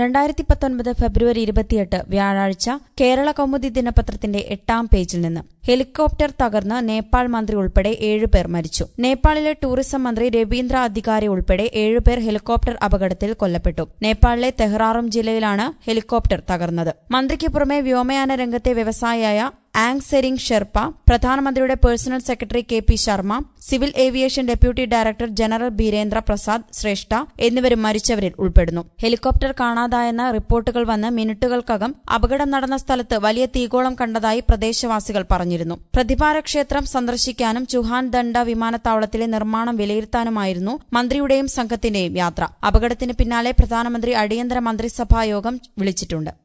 2019 ഫെബ്രുവരി 28 വ്യാഴാഴ്ച കേരള കൗമുദി ദിനപത്രത്തിന്റെ 8-ാം പേജിൽ നിന്ന് ഹെലികോപ്റ്റർ തകർന്ന് നേപ്പാൾ മന്ത്രി ഉൾപ്പെടെ 7 പേർ മരിച്ചു. നേപ്പാളിലെ ടൂറിസം മന്ത്രി രവീന്ദ്ര അധികാരി ഉൾപ്പെടെ 7 പേർ ഹെലികോപ്റ്റർ അപകടത്തിൽ കൊല്ലപ്പെട്ടു. നേപ്പാളിലെ തെഹ്റാറും ജില്ലയിലാണ് ഹെലികോപ്റ്റർ തകർന്നത്. മന്ത്രിക്ക് പുറമെ വ്യോമയാന രംഗത്തെ വ്യവസായിയായ ആങ് സെരിംഗ് ഷെർപ്പ, പ്രധാനമന്ത്രിയുടെ personal secretary K P Sharma, civil aviation deputy director general Birendra Prasad Shrestha എന്നിവരും മരിച്ചവരിൽ ഉൾപ്പെടുന്നു. ഹെലികോപ്റ്റർ കാണാതായെന്ന റിപ്പോർട്ടുകൾ വന്ന് മിനിറ്റുകൾക്കകം അപകടം നടന്ന സ്ഥലത്ത് വലിയ തീഗോളം കണ്ടതായി പ്രദേശവാസികൾ പറഞ്ഞിരുന്നു. പ്രതിഭാര ക്ഷേത്രം സന്ദർശിക്കാനും ചുഹാൻ ദണ്ഡ വിമാനത്താവളത്തിലെ നിർമ്മാണം വിലയിരുത്താനുമായിരുന്നു മന്ത്രിയുടെയും സംഘത്തിന്റെയും യാത്ര. അപകടത്തിന് പിന്നാലെ പ്രധാനമന്ത്രി അടിയന്തര മന്ത്രിസഭാ യോഗം വിളിച്ചിട്ടുണ്ട്.